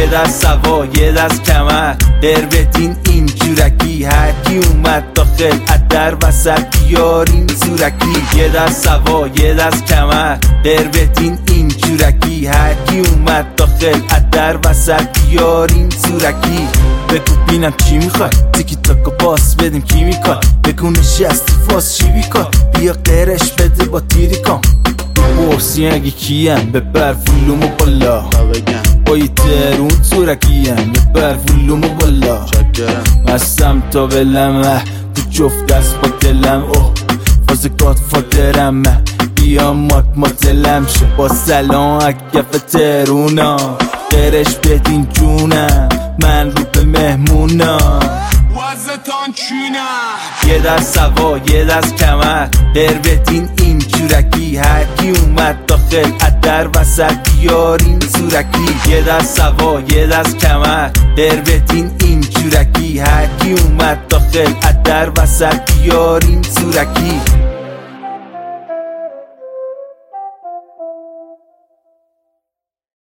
دست سوا یه دست کمر در بدین این جورکی، هر کی اومد داخل در وسط بیارین زورکی. یه دست سوا یه دست کمر در بدین این جورکی، هر کی اومد داخل در وسط بیارین زورکی. بگو بینم چی میخوای، تیکی تاکو باس بدیم کی میکن، بگو نشستی فاس چی بیکن، بیا قرش بده با تیری کن. بپرسی اگه کیم ببر فولومو بالا، بایی ترون زورکیم ببر فولومو بالا. مستم تا بلمه تو جفت دست با دلم، اوه فاز گاد فادرم، بیا مات دلم شو با سلام اگف ترونا، قرش بدین جونم من رو به مهمونم وزتان چینم. یه دست سوا یه دست کمر در بدین این جورکی، هر کی اومد داخل در وسط بیارین زورکی. یه دست سوا یه دست کمر در بدین این جورکی، هر کی اومد داخل در وسط بیارین زورکی.